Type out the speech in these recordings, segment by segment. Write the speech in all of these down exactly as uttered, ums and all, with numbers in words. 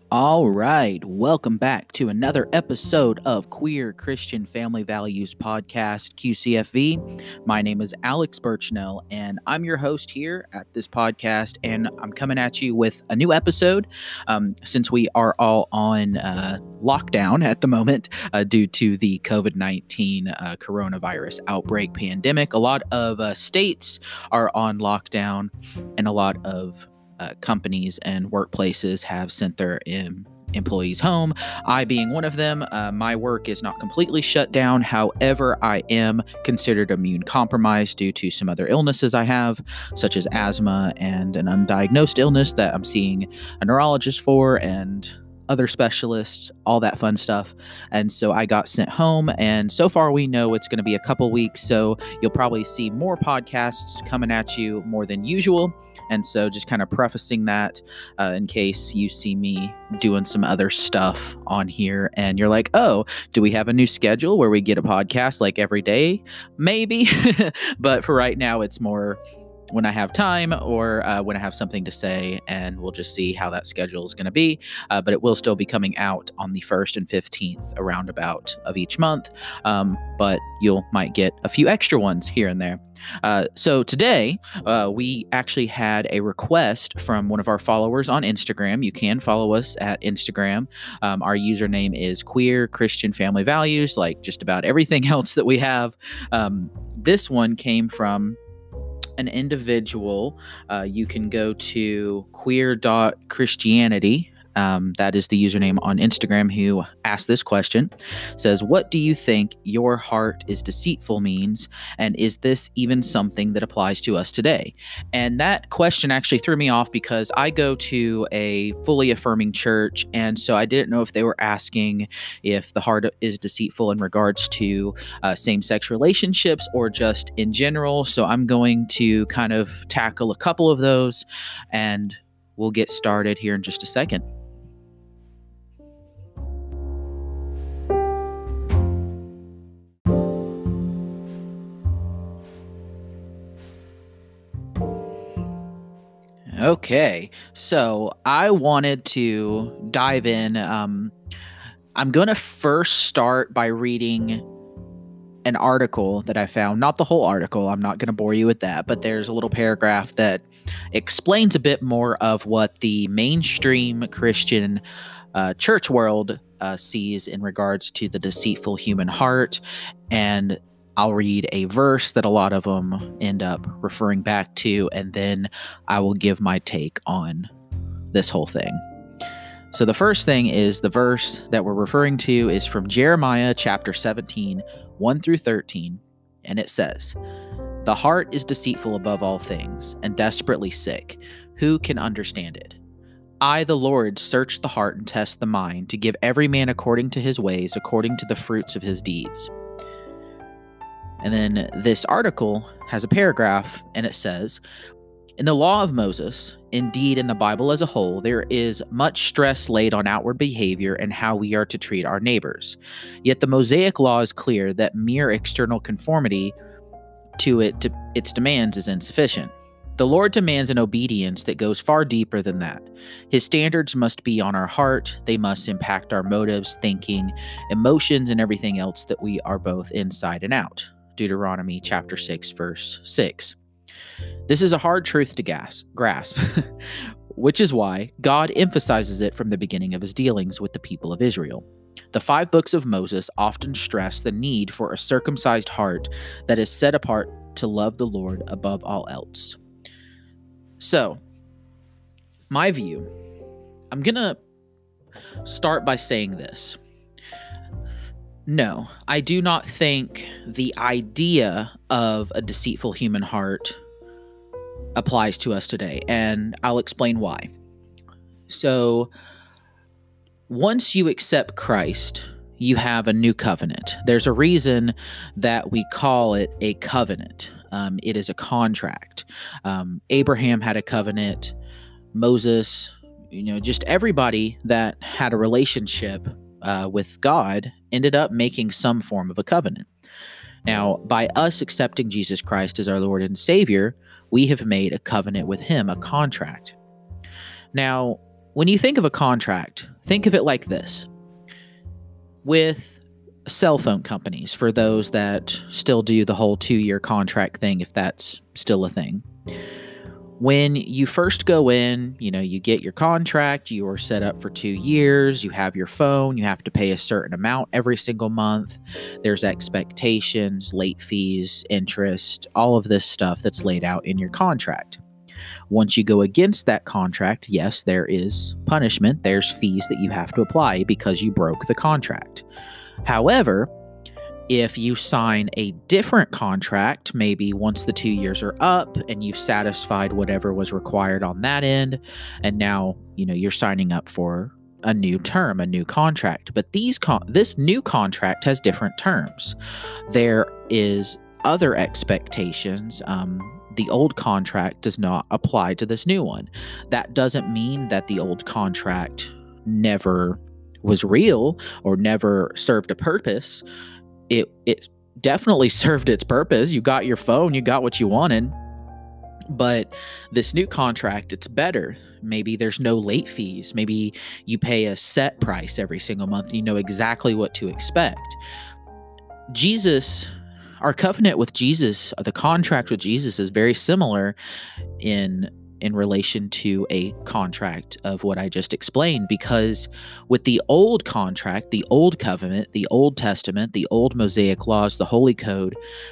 All right, welcome back to another episode of Queer Christian Family Values Podcast, Q C F V. My name is Alex Birchnell, and I'm your host here at this podcast, and I'm coming at you with a new episode um, since we are all on uh, lockdown at the moment uh, due to the covid nineteen uh, coronavirus outbreak pandemic. A lot of uh, states are on lockdown, and a lot of Uh, companies and workplaces have sent their um, employees home. I being one of them, uh, my work is not completely shut down. However, I am considered immune compromised due to some other illnesses I have, such as asthma and an undiagnosed illness that I'm seeing a neurologist for and other specialists, all that fun stuff. And so I got sent home, and so far we know it's going to be a couple weeks, so you'll probably see more podcasts coming at you more than usual. And so just kind of prefacing that uh, in case you see me doing some other stuff on here and you're like, oh, do we have a new schedule where we get a podcast like every day? Maybe. But for right now, it's more when I have time or uh, when I have something to say, and we'll just see how that schedule is going to be. Uh, but it will still be coming out on the first and fifteenth, a roundabout of each month. Um, but you'll might get a few extra ones here and there. Uh, so today, uh, we actually had a request from one of our followers on Instagram. You can follow us at Instagram. Um, our username is Queer Christian Family Values, like just about everything else that we have. Um, this one came from an individual. Uh, you can go to queer dot christianity. Um, that is the username on Instagram who asked this question. Says, what do you think your heart is deceitful means? And is this even something that applies to us today? And that question actually threw me off because I go to a fully affirming church. And so I didn't know if they were asking if the heart is deceitful in regards to uh, same-sex relationships or just in general. So I'm going to kind of tackle a couple of those, and we'll get started here in just a second. Okay, so I wanted to dive in. Um, I'm going to first start by reading an article that I found. Not the whole article. I'm not going to bore you with that, but there's a little paragraph that explains a bit more of what the mainstream Christian uh, church world uh, sees in regards to the deceitful human heart. And I'll read a verse that a lot of them end up referring back to, and then I will give my take on this whole thing. So the first thing is the verse that we're referring to is from Jeremiah chapter seventeen, one through thirteen, and it says, "The heart is deceitful above all things and desperately sick. Who can understand it? I, the Lord, search the heart and test the mind to give every man according to his ways, according to the fruits of his deeds." And then this article has a paragraph, and it says, "In the law of Moses, indeed in the Bible as a whole, there is much stress laid on outward behavior and how we are to treat our neighbors. Yet the Mosaic law is clear that mere external conformity to it to its demands is insufficient. The Lord demands an obedience that goes far deeper than that. His standards must be on our heart. They must impact our motives, thinking, emotions, and everything else that we are both inside and out." Deuteronomy chapter six, verse six. This is a hard truth to gas- grasp, which is why God emphasizes it from the beginning of his dealings with the people of Israel. The five books of Moses often stress the need for a circumcised heart that is set apart to love the Lord above all else. So, my view, I'm going to start by saying this. No, I do not think the idea of a deceitful human heart applies to us today, and I'll explain why. So, once you accept Christ, you have a new covenant. There's a reason that we call it a covenant. Um, it is a contract. Um, Abraham had a covenant. Moses, you know, just everybody that had a relationship uh, with God ended up making some form of a covenant. Now, by us accepting Jesus Christ as our Lord and Savior, we have made a covenant with him, a contract. Now, When you think of a contract, think of it like this. With cell phone companies, for those that still do the whole two-year contract thing, if that's still a thing. When you first go in, you know, you get your contract, you are set up for two years, you have your phone, you have to pay a certain amount every single month. There's expectations, late fees, interest, all of this stuff that's laid out in your contract. Once you go against that contract, yes, there is punishment. There's fees that you have to apply because you broke the contract. However, if you sign a different contract, maybe once the two years are up and you've satisfied whatever was required on that end, and now, you know, you're signing up for a new term, a new contract. But these con- this new contract has different terms. There is other expectations. Um, the old contract does not apply to this new one. That doesn't mean that the old contract never was real or never served a purpose. It it definitely served its purpose. You got your phone, you got what you wanted. But this new contract, it's better. Maybe there's no late fees. Maybe you pay a set price every single month. You know exactly what to expect. Jesus, our covenant with Jesus, the contract with Jesus is very similar in in relation to a contract of what I just explained, because with the old contract, the old covenant, the Old Testament, the old Mosaic laws, the Holy Code,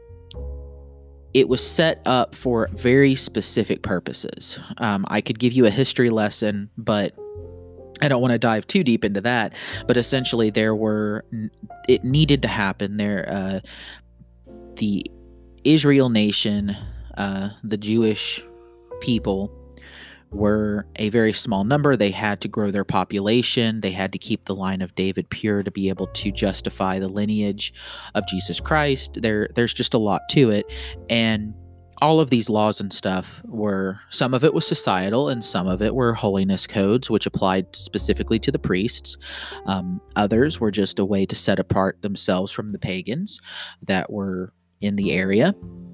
it was set up for very specific purposes. Um, I could give you a history lesson, but I don't want to dive too deep into that. But essentially, there were, it needed to happen. There, uh, the Israel nation, uh, the Jewish people were a very small number. They had to grow their population. They had to keep the line of David pure to be able to justify the lineage of Jesus Christ. There, there's just a lot to it. And all of these laws and stuff were, some of it was societal and some of it were holiness codes, which applied specifically to the priests. Um, others were just a way to set apart themselves from the pagans that were in the area.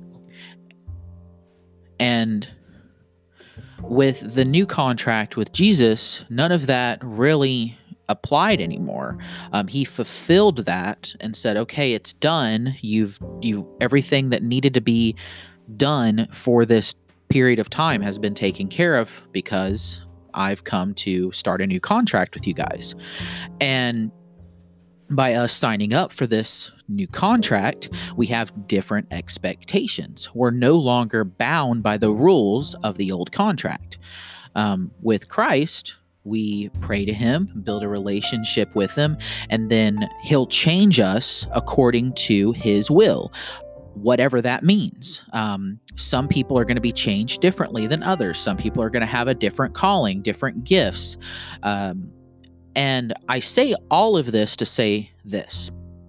And with the new contract with Jesus, none of that really applied anymore. Um, he fulfilled that and said, "Okay, it's done. You've you everything that needed to be done for this period of time has been taken care of because I've come to start a new contract with you guys." And by us signing up for this new contract, we have different expectations. We're no longer bound by the rules of the old contract. Um, with Christ, we pray to him, build a relationship with him, and then he'll change us according to his will, whatever that means. Um, some people are going to be changed differently than others. Some people are going to have a different calling, different gifts. Um, And I say all of this to say this.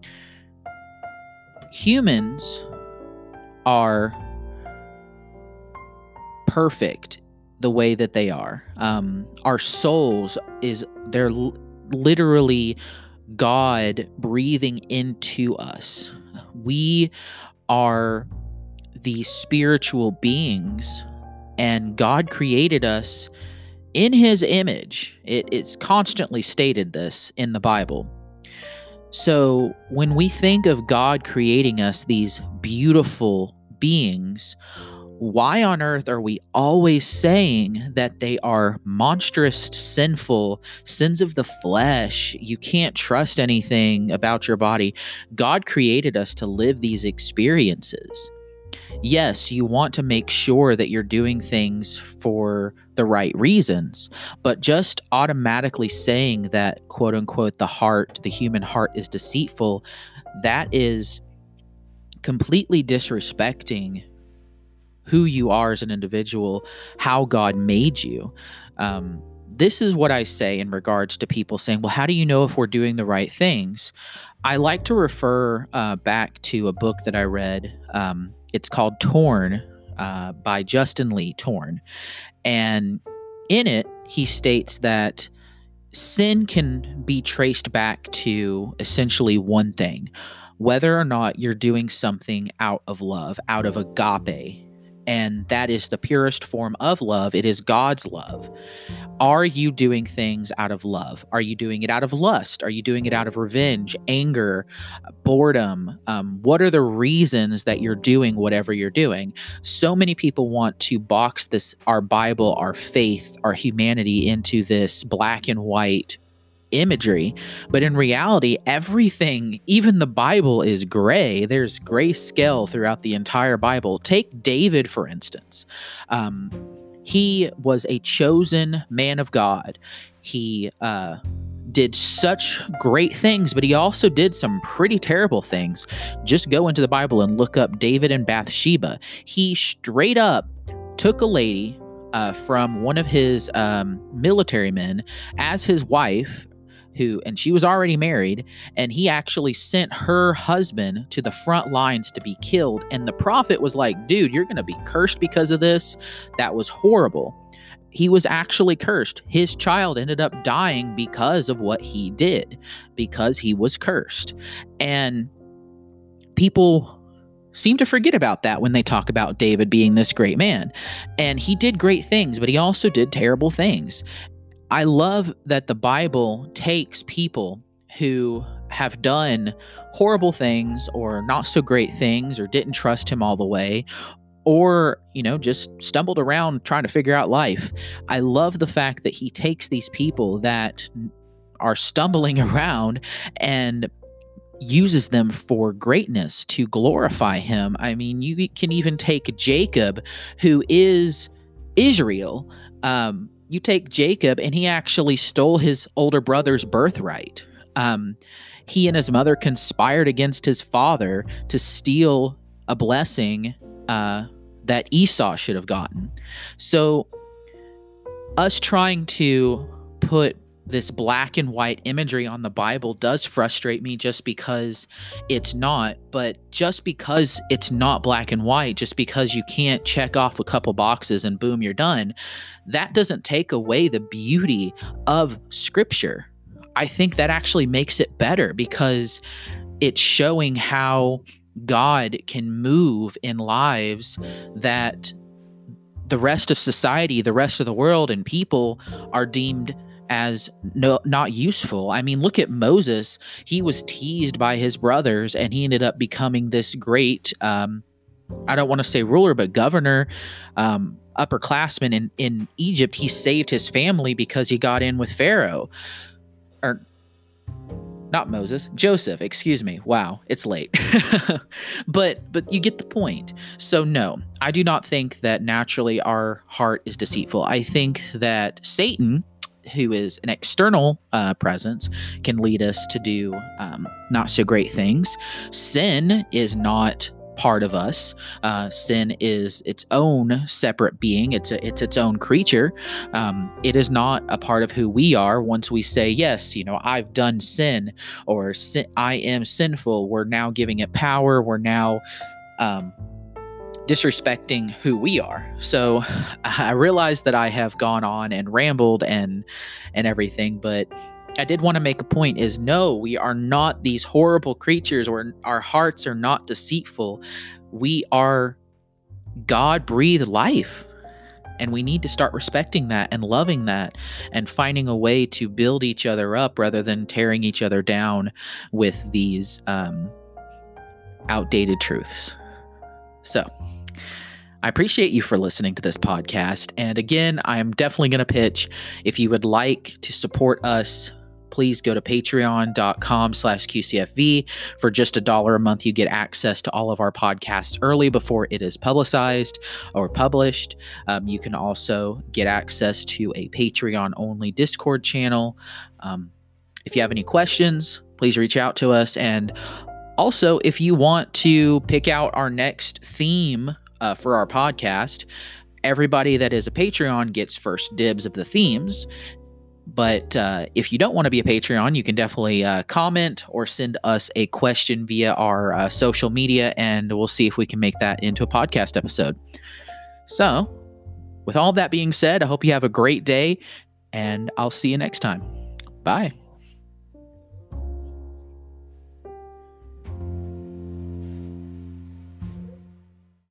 Humans are perfect the way that they are. Um, our souls is, they're l- literally God breathing into us. We are these spiritual beings, and God created us in his image. It, it's constantly stated this in the Bible. So when we think of God creating us these beautiful beings, why on earth are we always saying that they are monstrous, sinful, sins of the flesh? You can't trust anything about your body. God created us to live these experiences. Yes, you want to make sure that you're doing things for the right reasons, but just automatically saying that, quote unquote, the heart, the human heart is deceitful, that is completely disrespecting who you are as an individual, how God made you. Um, this is what I say in regards to people saying, well, how do you know if we're doing the right things? I like to refer uh, back to a book that I read. Um, it's called Torn uh, by Justin Lee Torn. And in it, he states that sin can be traced back to essentially one thing, whether or not you're doing something out of love, out of agape. And that is the purest form of love. It is God's love. Are you doing things out of love? Are you doing it out of lust? Are you doing it out of revenge, anger, boredom? Um, what are the reasons that you're doing whatever you're doing? So many people want to box this, our Bible, our faith, our humanity into this black and white imagery, but in reality, everything, even the Bible, is gray. There's gray scale throughout the entire Bible. Take David, for instance. Um, he was a chosen man of God. He uh, did such great things, but he also did some pretty terrible things. Just go into the Bible and look up David and Bathsheba. He straight up took a lady uh, from one of his um, military men as his wife, who, and she was already married, and he actually sent her husband to the front lines to be killed. And the prophet was like, dude, you're going to be cursed because of this. That was horrible. He was actually cursed. His child ended up dying because of what he did, because he was cursed. And people seem to forget about that when they talk about David being this great man. And he did great things, but he also did terrible things. I love that the Bible takes people who have done horrible things or not so great things or didn't trust him all the way, or, you know, just stumbled around trying to figure out life. I love the fact that he takes these people that are stumbling around and uses them for greatness to glorify him. I mean, you can even take Jacob, who is Israel. Um, You take Jacob, and he actually stole his older brother's birthright. Um, he and his mother conspired against his father to steal a blessing uh, that Esau should have gotten. So us trying to put this black and white imagery on the Bible does frustrate me, just because it's not. But just because it's not black and white, just because you can't check off a couple boxes and boom, you're done, that doesn't take away the beauty of Scripture. I think that actually makes it better, because it's showing how God can move in lives that the rest of society, the rest of the world, and people are deemed as no, not useful. I mean, look at Moses. He was teased by his brothers, and he ended up becoming this great, um, I don't want to say ruler, but governor, um, upperclassman in, in Egypt. He saved his family because he got in with Pharaoh. Or not Moses, Joseph, excuse me. Wow, it's late. but but you get the point. So no, I do not think that naturally our heart is deceitful. I think that Satan, who is an external uh, presence, can lead us to do um, not so great things. Sin is not part of us. Uh, sin is its own separate being. It's a, it's its own creature. Um, it is not a part of who we are. Once we say, yes, you know, I've done sin, or sin, I am sinful, we're now giving it power. We're now um, disrespecting who we are. So I realize that I have gone on and rambled and and everything, but I did want to make a point is no, we are not these horrible creatures, or our hearts are not deceitful. We are God-breathed life, and we need to start respecting that and loving that and finding a way to build each other up rather than tearing each other down with these um, outdated truths. So I appreciate you for listening to this podcast. And again, I'm definitely going to pitch, if you would like to support us, please go to patreon.com slash QCFV. For just a dollar a month, you get access to all of our podcasts early before it is publicized or published. Um, you can also get access to a Patreon-only Discord channel. Um, if you have any questions, please reach out to us. And also, if you want to pick out our next theme uh, for our podcast, everybody that is a Patreon gets first dibs of the themes. But uh, if you don't want to be a Patreon, you can definitely uh, comment or send us a question via our uh, social media, and we'll see if we can make that into a podcast episode. So, with all that being said, I hope you have a great day, and I'll see you next time. Bye.